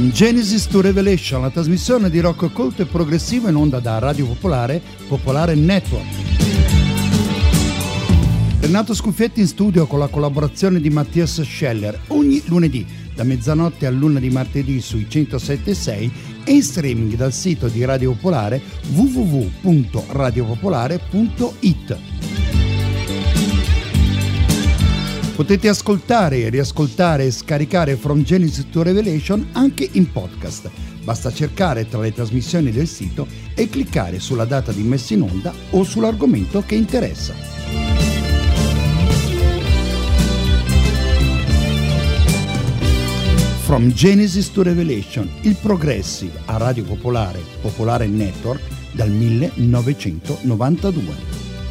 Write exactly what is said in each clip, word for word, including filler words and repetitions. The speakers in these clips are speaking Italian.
From Genesis to Revelation, la trasmissione di rock occulto e progressivo in onda da Radio Popolare, Popolare Network. Renato Scuffietti in studio con la collaborazione di Mattias Scheller ogni lunedì da mezzanotte all'una di martedì sui centosette e sei e in streaming dal sito di Radio Popolare w w w punto radio popolare punto i t. Potete ascoltare, riascoltare e scaricare From Genesis to Revelation anche in podcast. Basta cercare tra le trasmissioni del sito e cliccare sulla data di messa in onda o sull'argomento che interessa. From Genesis to Revelation, il progressive a Radio Popolare, Popolare Network dal millenovecentonovantadue.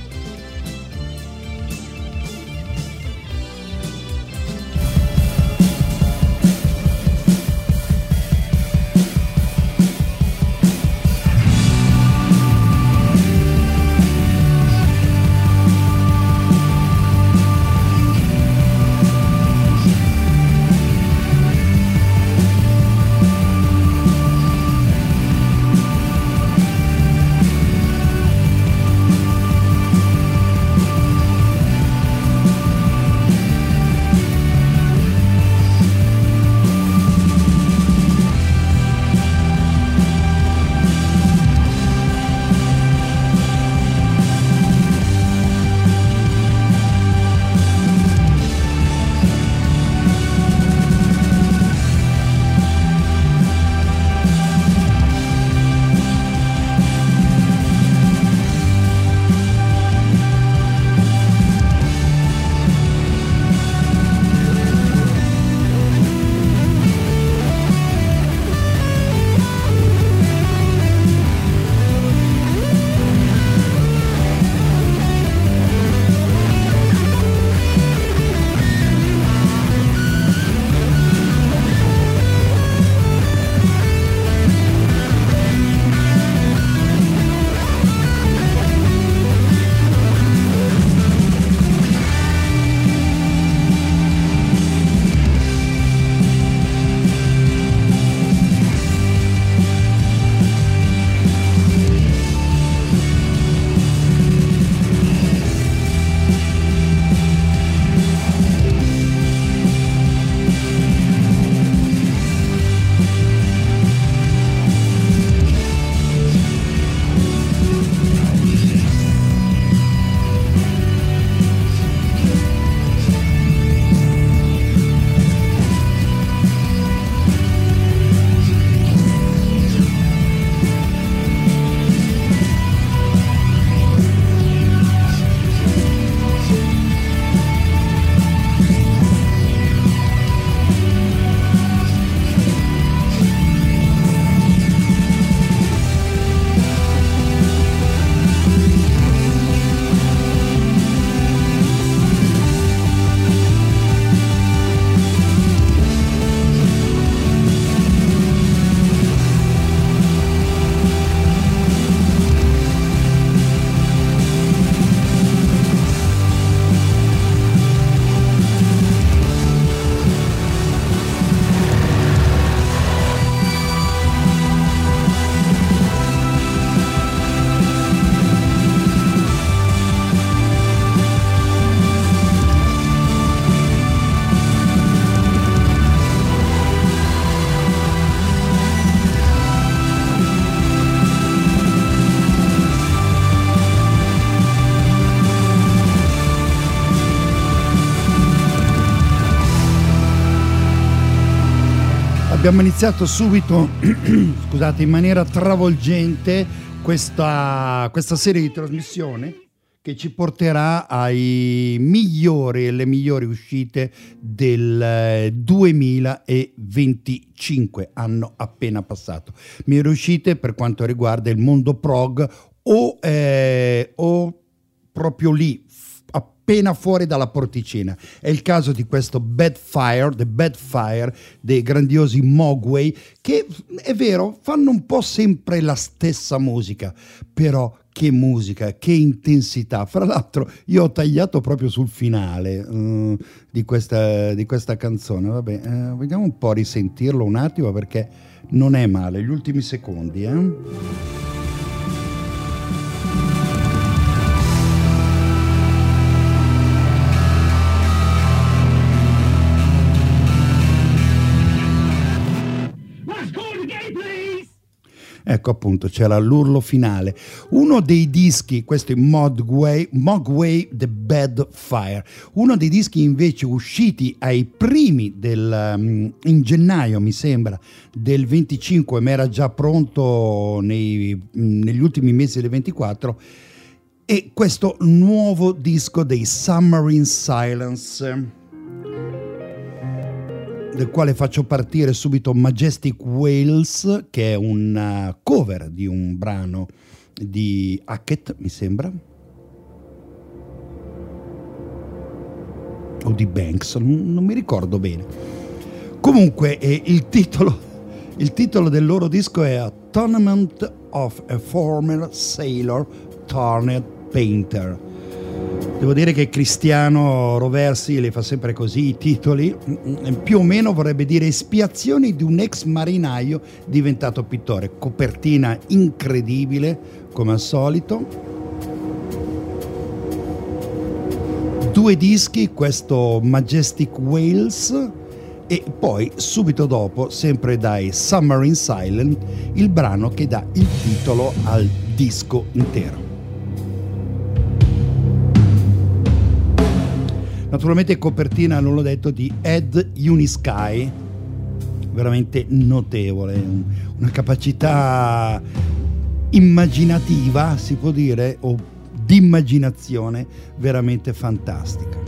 Abbiamo iniziato subito, scusate, in maniera travolgente questa, questa serie di trasmissione che ci porterà ai migliori e le migliori uscite del duemilaventicinque, anno appena passato. Migliori uscite per quanto riguarda il mondo prog o, eh, o proprio lì, appena fuori dalla porticina. È il caso di questo Bad Fire, The Bad Fire dei grandiosi Mogwai, che è vero, fanno un po' sempre la stessa musica, però che musica, che intensità. Fra l'altro io ho tagliato proprio sul finale uh, di, questa, di questa canzone. Vabbè, uh, vediamo un po' a risentirlo un attimo perché non è male. Gli ultimi secondi, eh. Ecco appunto, c'era l'urlo finale. Uno dei dischi, questo è Mogwai, Mogwai The Bad Fire, uno dei dischi invece usciti ai primi del, um, in gennaio mi sembra, del venticinque, ma era già pronto nei, negli ultimi mesi del ventiquattro, e questo nuovo disco dei Summer in Silence, del quale faccio partire subito Majestic Whales, che è una cover di un brano di Hackett, mi sembra, o di Banks, non, non mi ricordo bene. Comunque eh, il, titolo, il titolo del loro disco è A Tournament of a Former Sailor Turned Painter. Devo dire che Cristiano Roversi le fa sempre così i titoli, più o meno vorrebbe dire espiazioni di un ex marinaio diventato pittore. Copertina incredibile come al solito, due dischi, questo Majestic Whales e poi subito dopo, sempre dai Summer in Silence, il brano che dà il titolo al disco intero. Naturalmente copertina, non l'ho detto, di Ed Unisky, veramente notevole, una capacità immaginativa, si può dire, o di immaginazione veramente fantastica.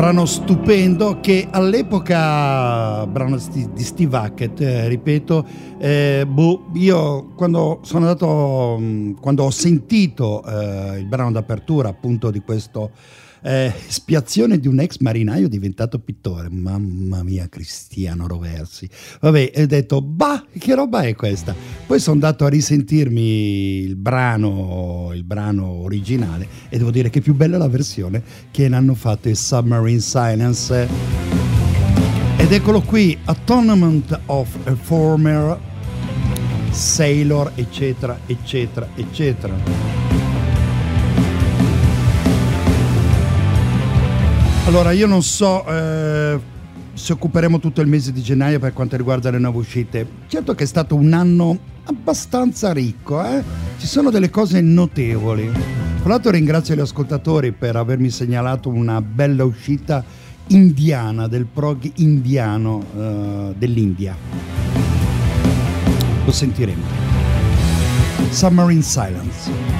brano stupendo che all'epoca, brano di Steve Hackett, eh, ripeto, eh, boh, io quando sono andato, quando ho sentito eh, il brano d'apertura appunto di questo eh, espiazione di un ex marinaio diventato pittore, mamma mia, Cristiano Roversi, vabbè, ho detto bah, che roba è questa? Poi sono andato a risentirmi il brano il brano originale e devo dire che è più bella la versione che ne hanno fatto i Submarine Silence. Ed eccolo qui, Atonement of a Former Sailor, eccetera eccetera eccetera. Allora, io non so eh, se occuperemo tutto il mese di gennaio per quanto riguarda le nuove uscite. Certo che è stato un anno abbastanza ricco, eh? Ci sono delle cose notevoli. Tra l'altro ringrazio gli ascoltatori per avermi segnalato una bella uscita indiana, del prog indiano eh, dell'India. Lo sentiremo. Submarine Silence.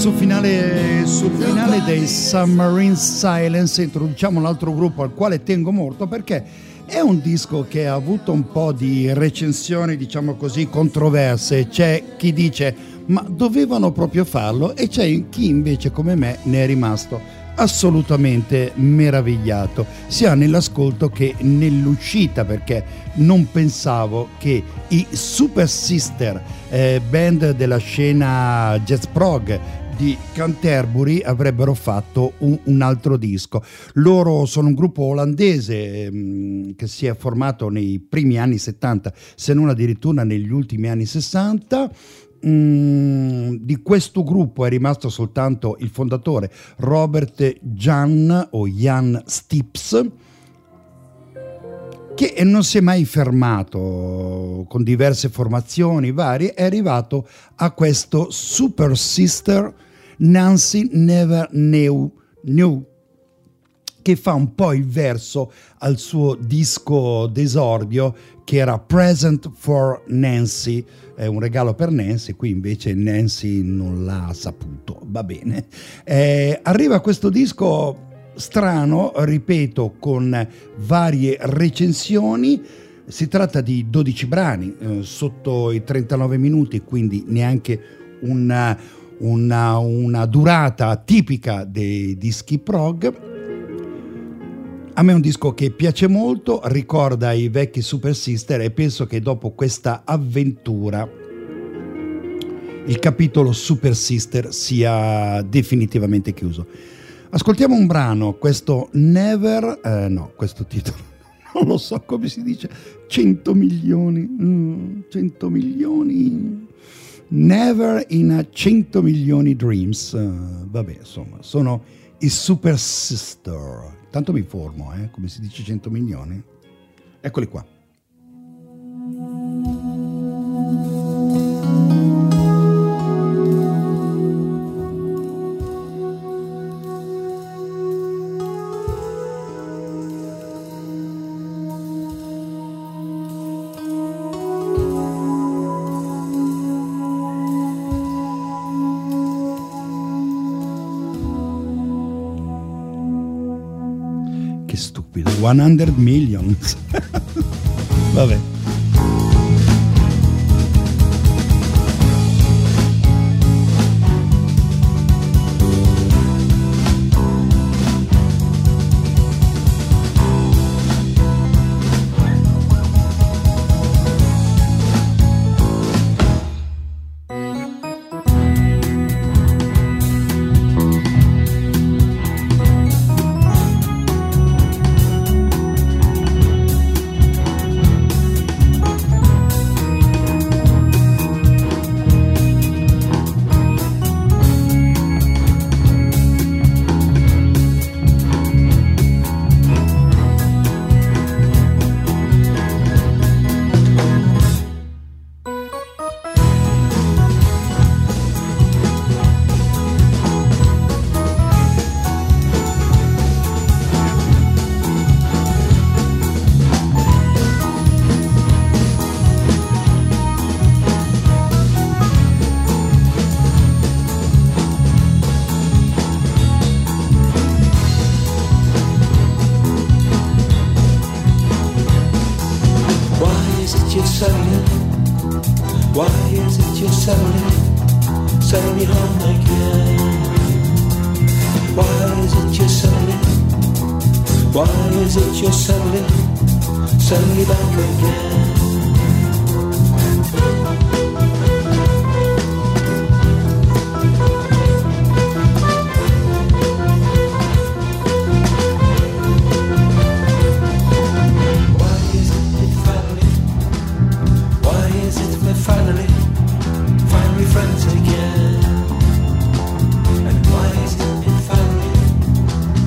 sul finale, sul finale dei Submarine Silence introduciamo un altro gruppo al quale tengo molto, perché è un disco che ha avuto un po' di recensioni, diciamo così, controverse. C'è chi dice ma dovevano proprio farlo, e c'è chi invece come me ne è rimasto assolutamente meravigliato, sia nell'ascolto che nell'uscita, perché non pensavo che i Super Sister, eh, band della scena jazz prog di Canterbury, avrebbero fatto un, un altro disco. Loro sono un gruppo olandese ehm, che si è formato nei primi anni settanta, se non addirittura negli ultimi anni sessanta. Mm, di questo gruppo è rimasto soltanto il fondatore Robert Jan o Jan Stips, che non si è mai fermato, con diverse formazioni varie. È arrivato a questo Super Sister Nancy Never Knew, Knew che fa un po' il verso al suo disco d'esordio, che era Present for Nancy, è un regalo per Nancy. Qui invece Nancy non l'ha saputo, va bene. Eh, arriva questo disco strano, ripeto, con varie recensioni. Si tratta di dodici brani, eh, sotto i trentanove minuti, quindi neanche una, una, una durata tipica dei dischi prog. A me è un disco che piace molto, ricorda i vecchi Super Sister, e penso che dopo questa avventura il capitolo Super Sister sia definitivamente chiuso. Ascoltiamo un brano, questo Never, eh, no, questo titolo non lo so come si dice, cento milioni, mm, cento milioni, Never in a cento milioni Dreams, uh, vabbè, insomma, sono i Super Sister. Tanto mi informo, eh, come si dice cento milioni. Eccoli qua. Che stupido, cento millions. Vabbè.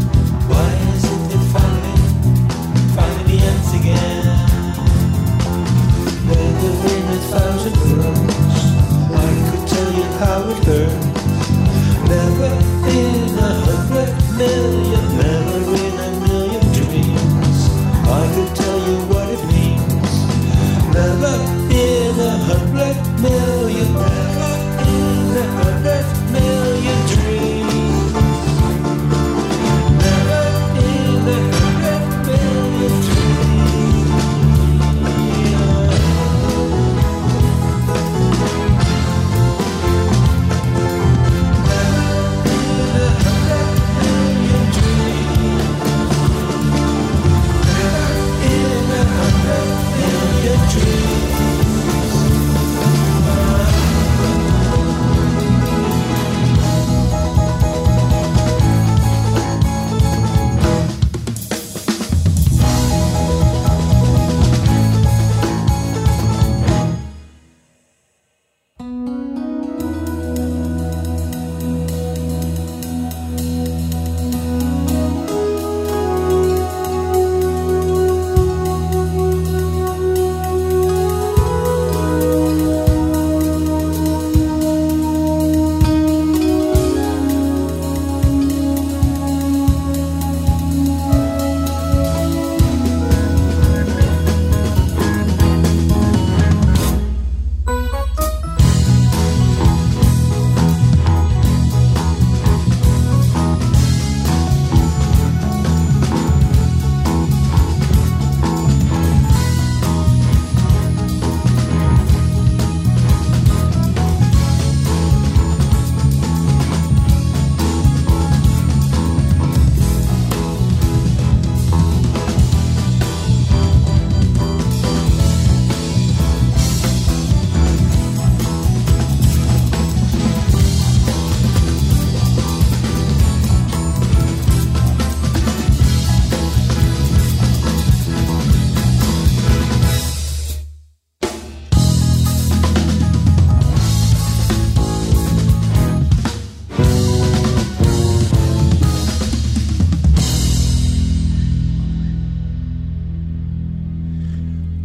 Finally, finally ends again.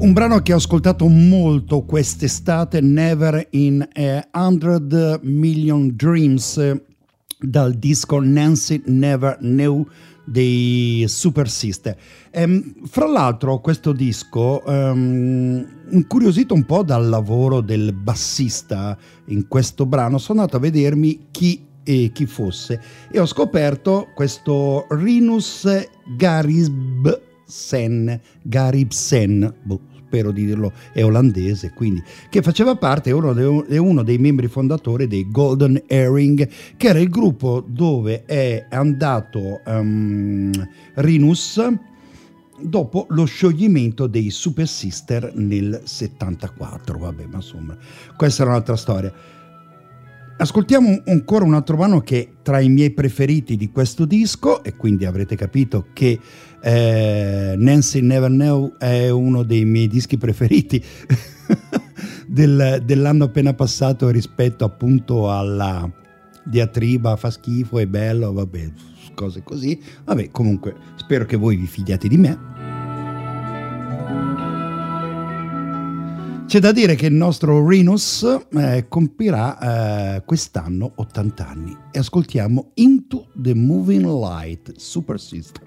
Un brano che ho ascoltato molto quest'estate, Never in a Hundred Million Dreams, dal disco Nancy Never Knew dei Super Sister. Ehm, fra l'altro questo disco, um, incuriosito un po' dal lavoro del bassista in questo brano, sono andato a vedermi chi, eh, chi fosse e ho scoperto questo Rinus Garibsen, Garibsen, boh, spero di dirlo, è olandese, quindi, che faceva parte, è uno, de, è uno dei membri fondatori dei Golden Earring, che era il gruppo dove è andato um, Rinus dopo lo scioglimento dei Super Sister nel settantaquattro. Vabbè, ma insomma, questa è un'altra storia. Ascoltiamo ancora un altro brano che è tra i miei preferiti di questo disco, e quindi avrete capito che eh, Nancy Never Knew è uno dei miei dischi preferiti del, dell'anno appena passato, rispetto appunto alla diatriba fa schifo, è bello, vabbè, cose così. Vabbè, comunque spero che voi vi fidiate di me. C'è da dire che il nostro Rinus eh, compirà eh, quest'anno ottanta anni, e ascoltiamo Into the Moving Light, Super Sister.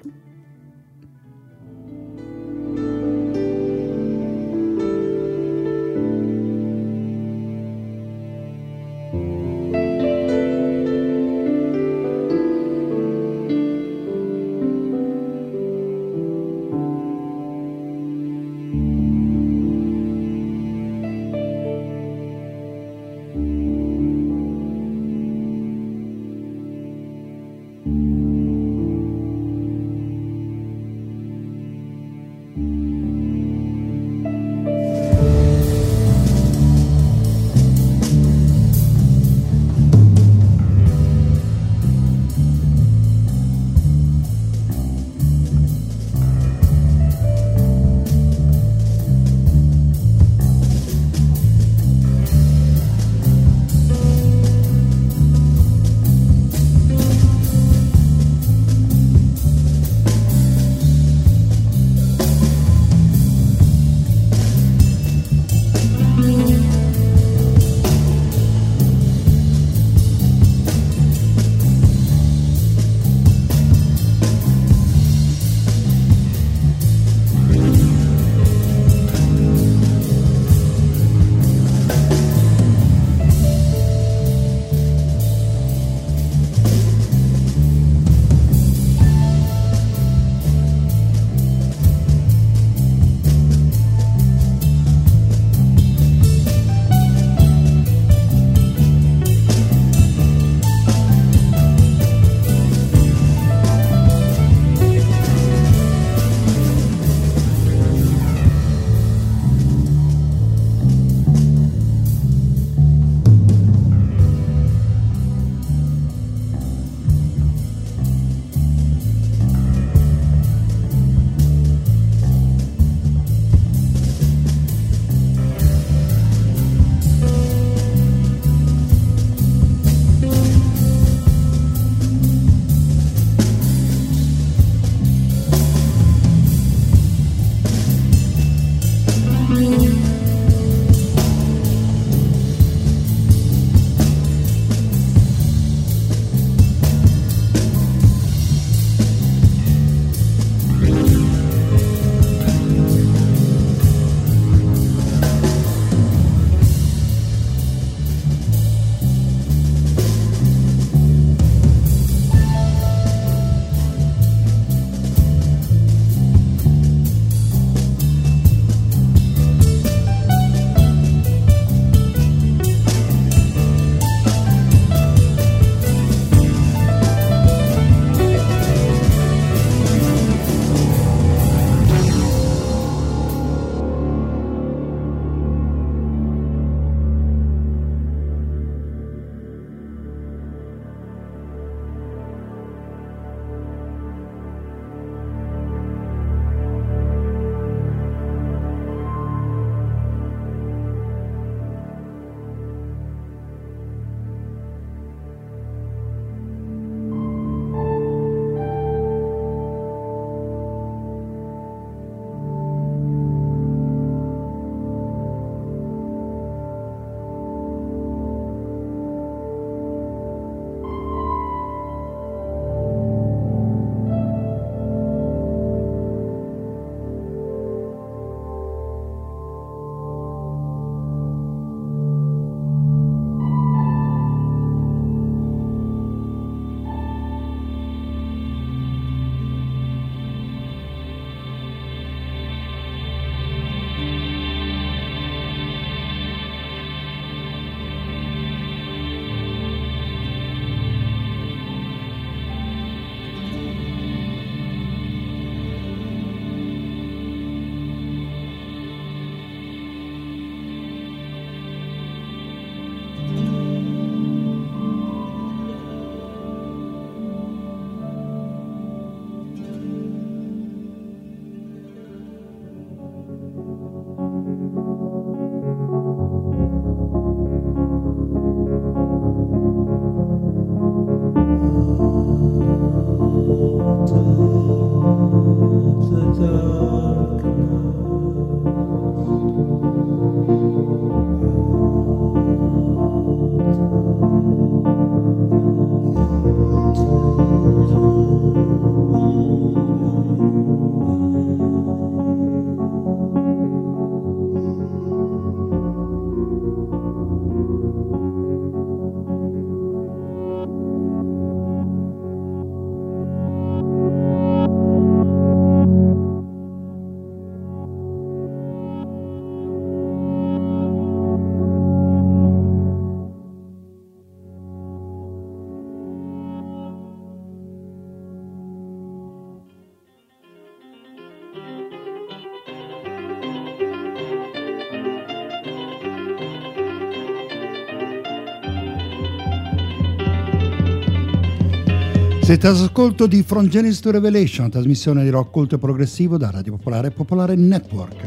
Siete all'ascolto di From Genesis to Revelation, trasmissione di rock culto e progressivo da Radio Popolare e Popolare Network.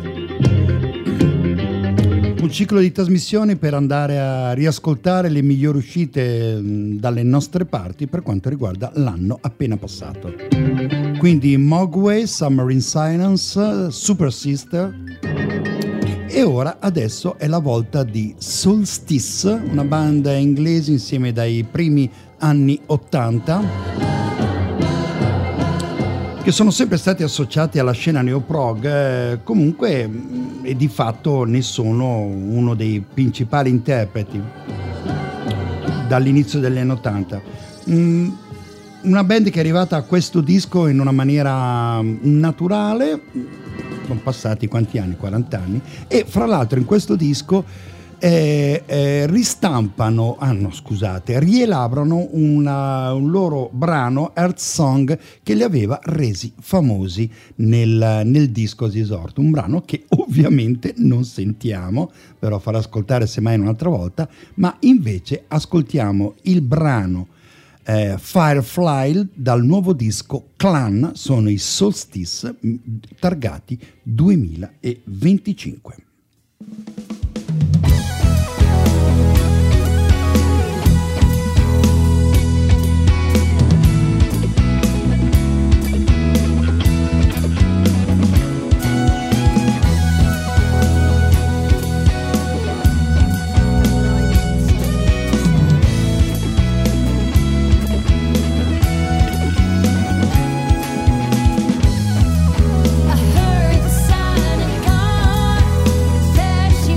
Un ciclo di trasmissioni per andare a riascoltare le migliori uscite dalle nostre parti per quanto riguarda l'anno appena passato. Quindi Mogwai, Submarine Silence, Super Sister e ora adesso è la volta di Solstice, una banda inglese insieme dai primi anni ottanta, che sono sempre stati associati alla scena neoprog, eh, comunque e di fatto ne sono uno dei principali interpreti dall'inizio degli anni ottanta. Mm, una band che è arrivata a questo disco in una maniera naturale, sono passati quanti anni? quaranta anni, e fra l'altro in questo disco Eh, eh, ristampano, ah no scusate, rielaborano una, un loro brano, Earth Song, che li aveva resi famosi nel, nel disco di esordio, un brano che ovviamente non sentiamo, però farò ascoltare semmai un'altra volta, ma invece ascoltiamo il brano eh, Firefly dal nuovo disco Clan, sono i Solstice, targati duemilaventicinque. I heard the sign and gone.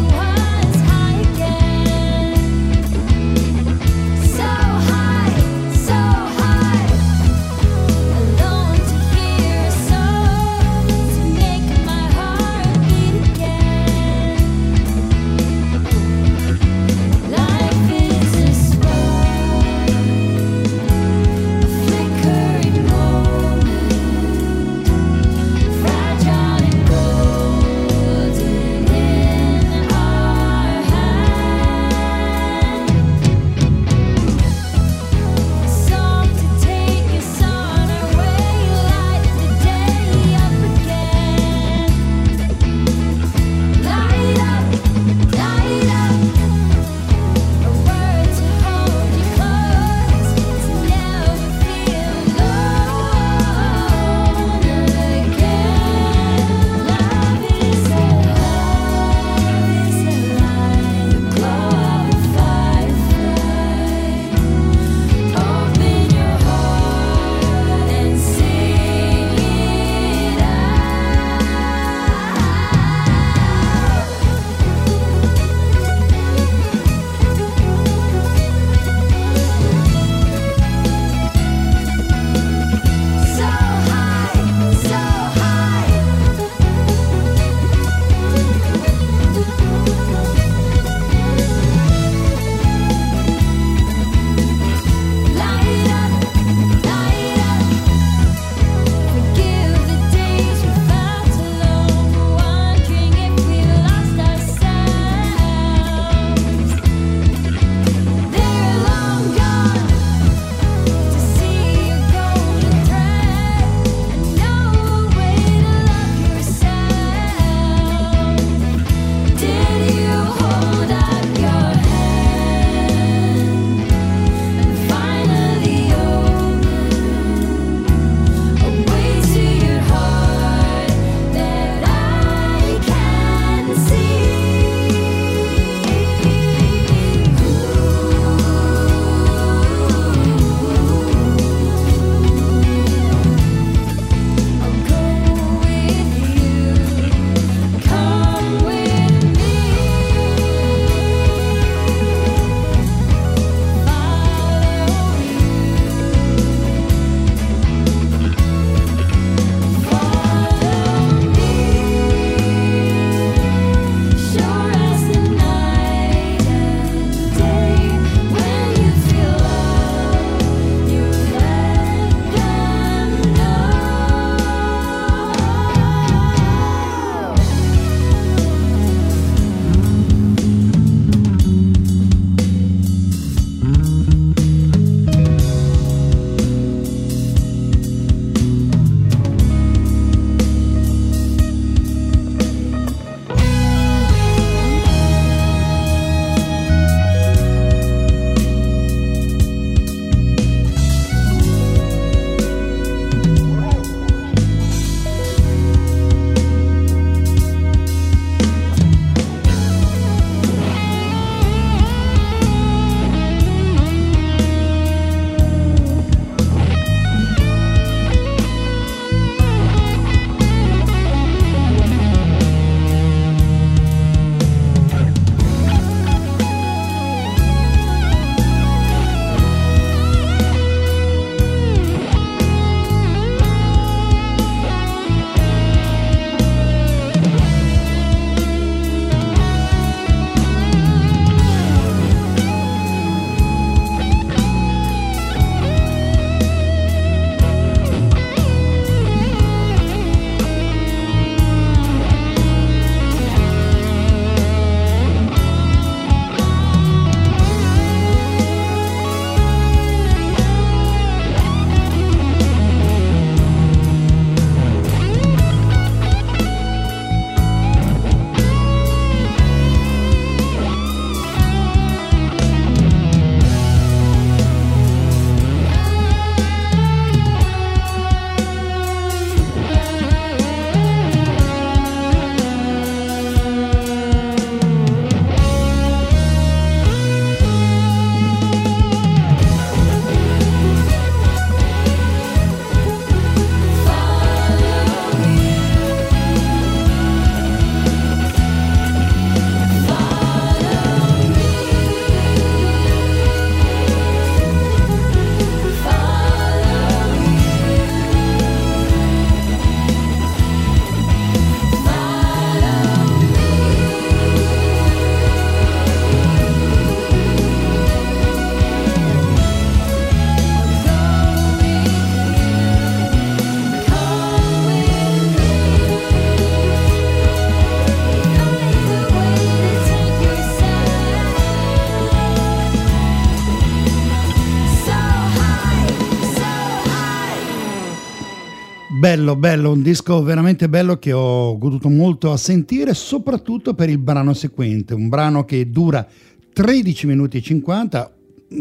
bello, bello, un disco veramente bello che ho goduto molto a sentire, soprattutto per il brano seguente, un brano che dura tredici minuti e cinquanta.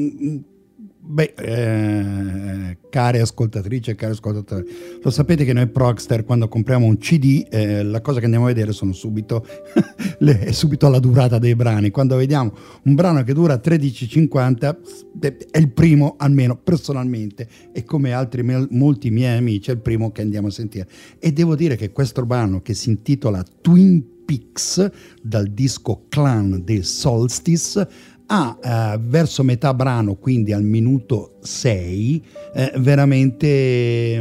Beh, eh, care ascoltatrici e cari ascoltatori, lo sapete che noi Progster, quando compriamo un C D, eh, la cosa che andiamo a vedere sono subito le, è subito la durata dei brani. Quando vediamo un brano che dura tredici cinquanta è il primo, almeno personalmente, e come altri me, molti miei amici, è il primo che andiamo a sentire. E devo dire che questo brano, che si intitola Twin Peaks, dal disco Clan dei Solstice, ha eh, verso metà brano, quindi al minuto sei, eh, veramente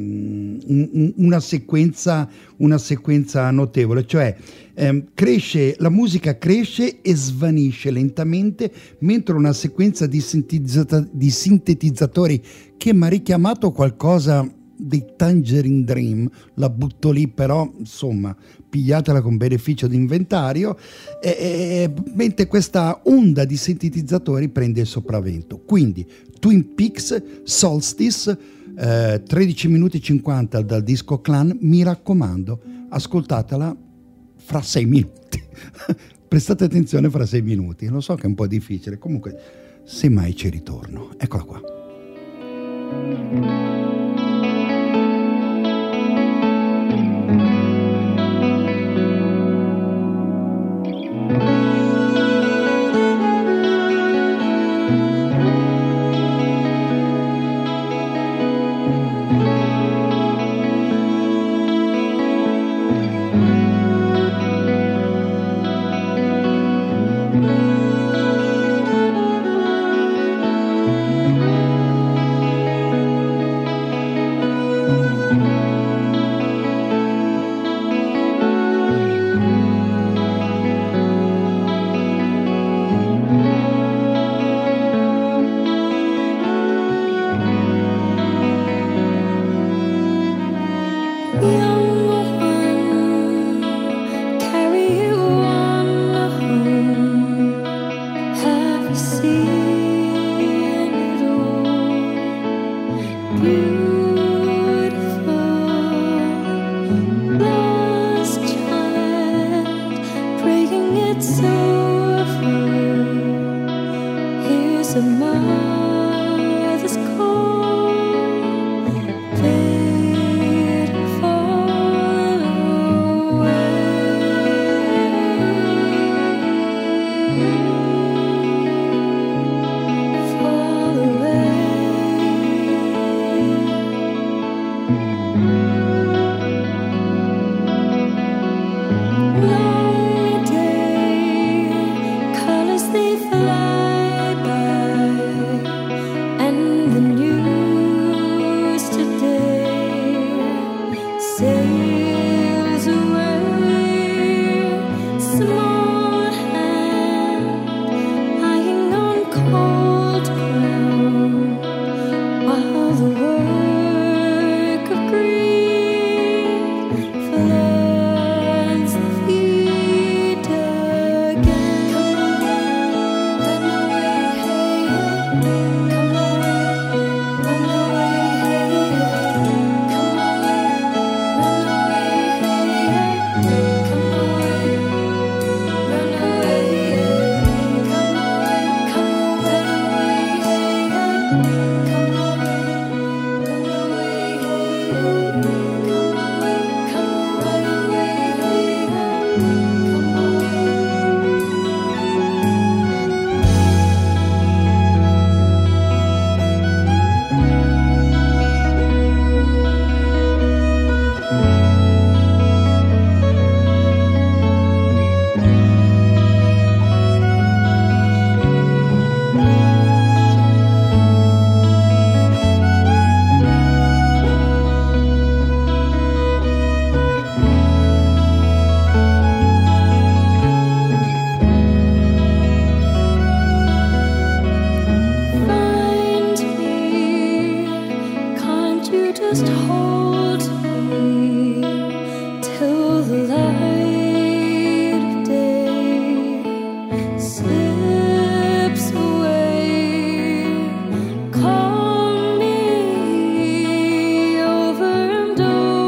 um, un, una sequenza una sequenza notevole, cioè ehm, cresce, la musica cresce e svanisce lentamente, mentre una sequenza di, sintetizza- di sintetizzatori che mi ha richiamato qualcosa dei Tangerine Dream, la butto lì, però insomma pigliatela con beneficio di inventario, e, e, mentre questa onda di sintetizzatori prende il sopravvento. Quindi Twin Peaks, Solstice, eh, tredici minuti e cinquanta dal disco Clan, mi raccomando, ascoltatela fra sei minuti. Prestate attenzione, fra sei minuti, lo so che è un po' difficile, comunque semmai ci ritorno. Eccola qua. Call me over and over.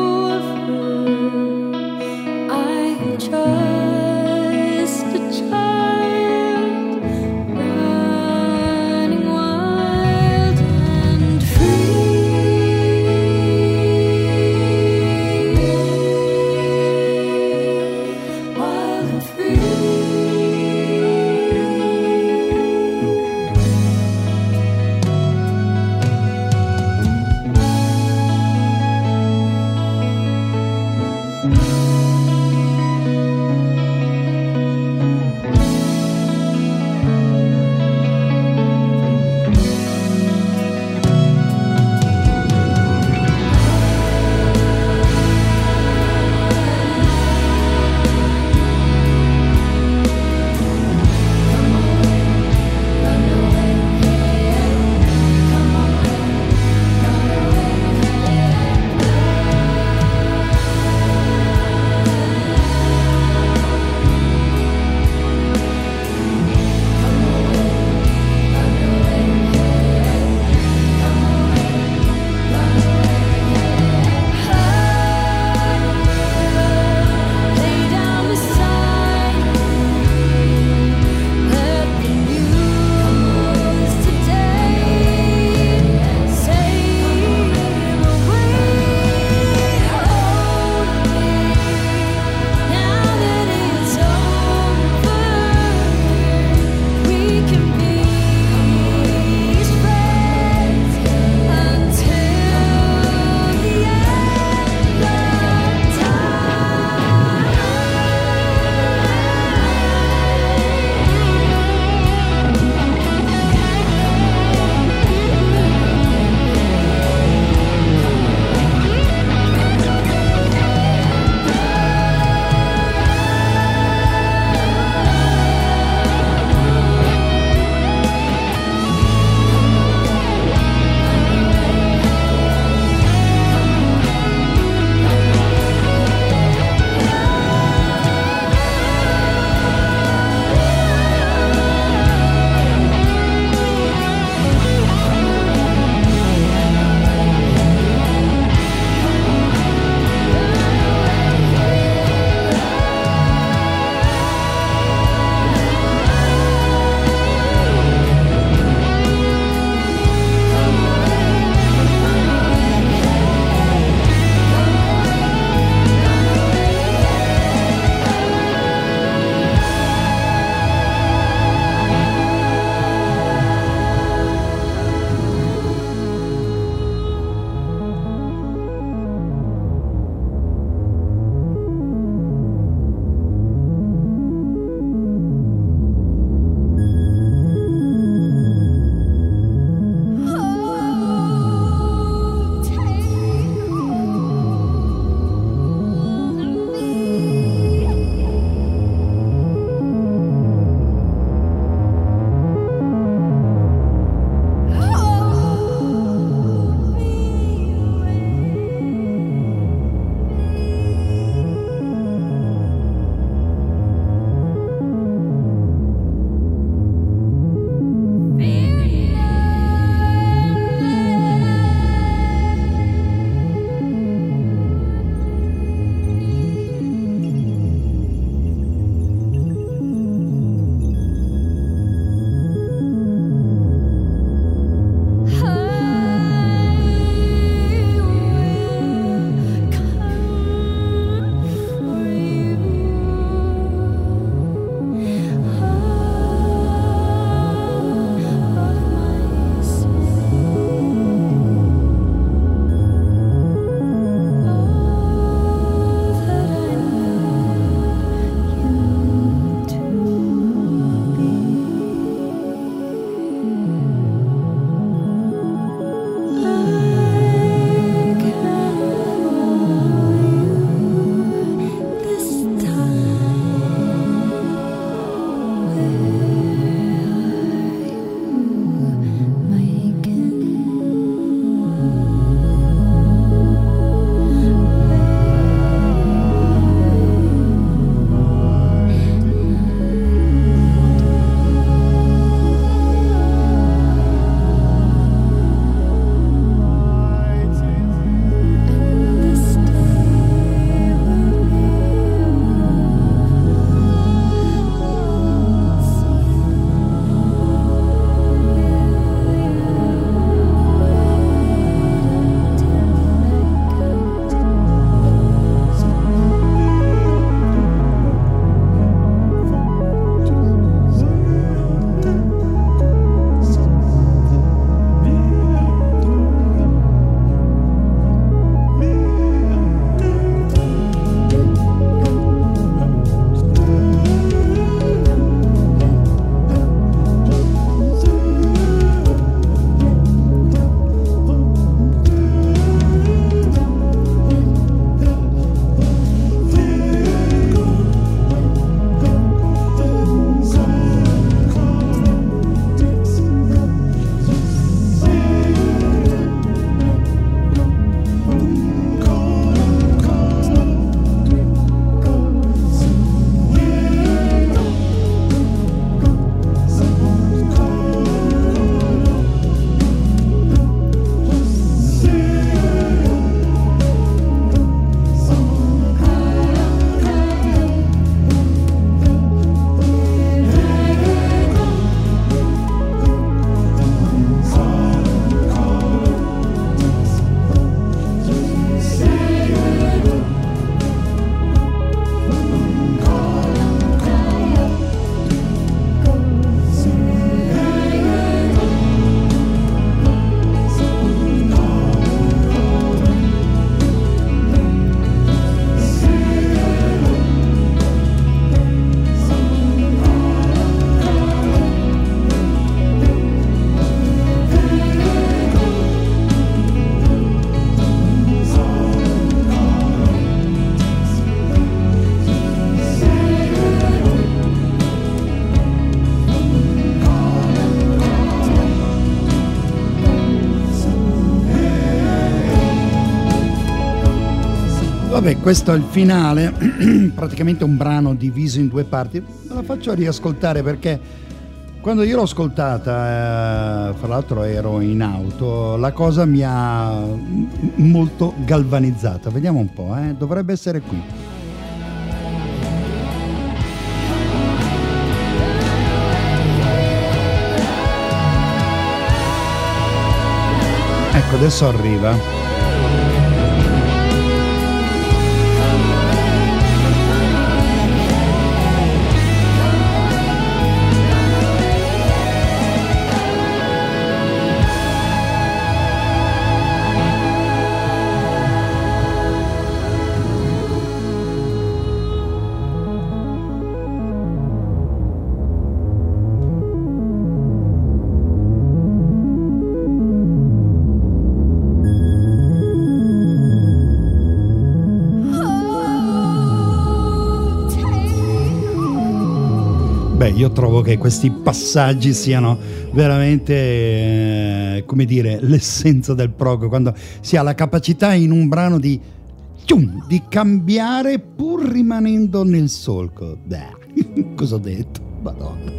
Vabbè, questo è il finale, praticamente un brano diviso in due parti. Me la faccio riascoltare perché quando io l'ho ascoltata, eh, fra l'altro ero in auto, la cosa mi ha molto galvanizzata. Vediamo un po', eh? Dovrebbe essere qui. Ecco, adesso arriva. Beh, io trovo che questi passaggi siano veramente, eh, come dire, l'essenza del prog, quando si ha la capacità in un brano di, cium, di cambiare pur rimanendo nel solco. Beh, cosa ho detto? Madonna.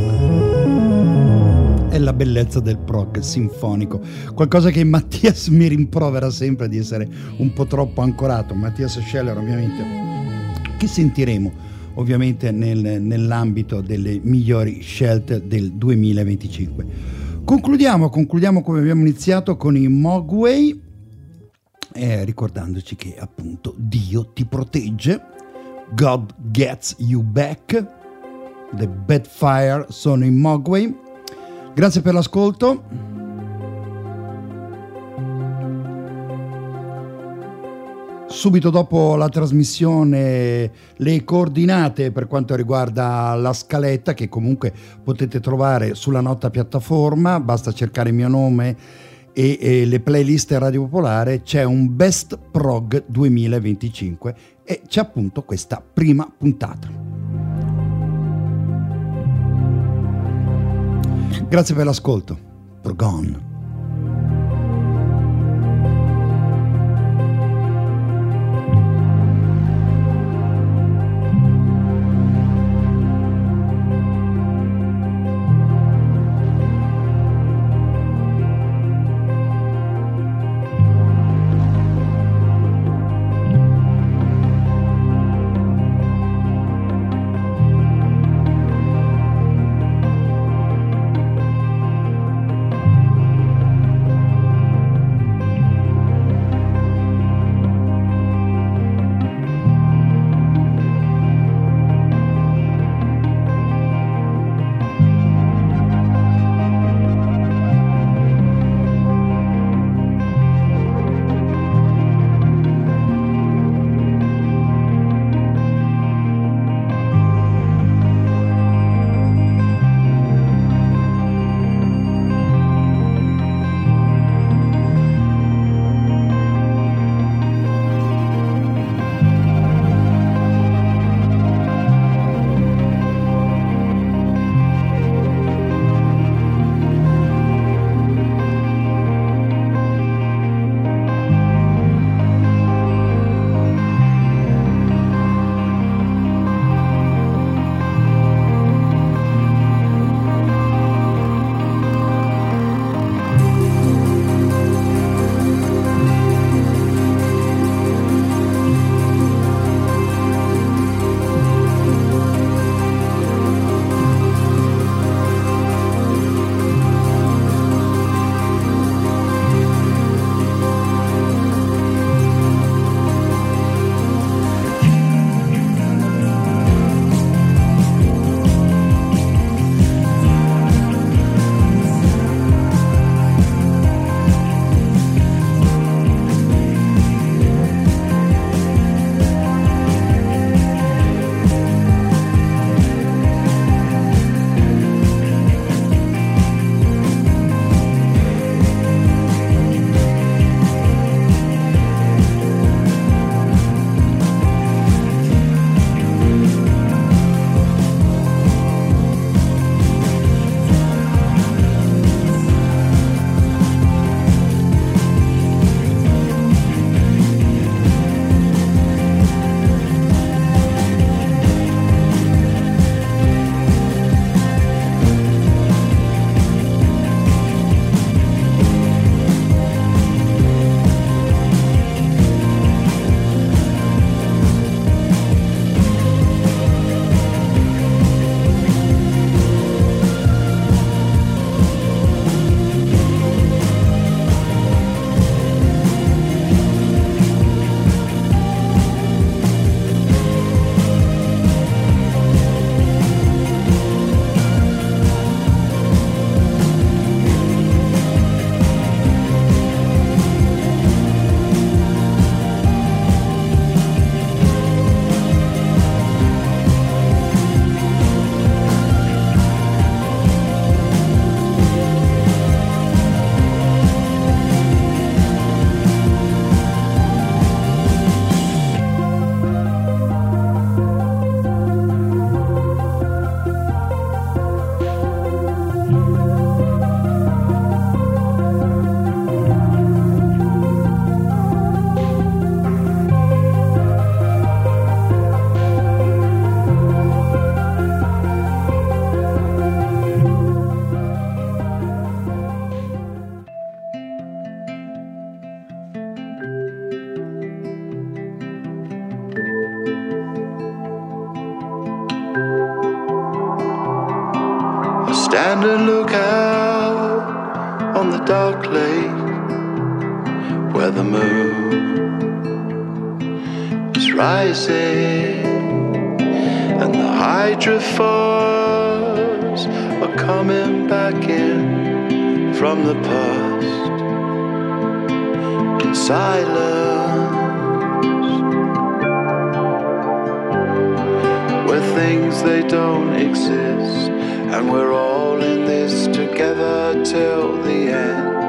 È la bellezza del prog sinfonico, qualcosa che Mattias mi rimprovera sempre di essere un po' troppo ancorato. Mattias Scheller, ovviamente, che sentiremo ovviamente nel, nell'ambito delle migliori scelte del duemilaventicinque. Concludiamo, concludiamo come abbiamo iniziato con i Mogwai, eh, ricordandoci che appunto Dio ti protegge, God gets you back, The Bad Fire sono i Mogwai. Grazie per l'ascolto. Subito dopo la trasmissione le coordinate per quanto riguarda la scaletta, che comunque potete trovare sulla nota piattaforma, basta cercare il mio nome e, e le playlist Radio Popolare. C'è un Best Prog duemilaventicinque e c'è appunto questa prima puntata. Grazie per l'ascolto. Progon. Stand and look out on the dark lake where the moon is rising and the hydrophores are coming back in from the past in silence, where things they don't exist, and we're all in this together till the end.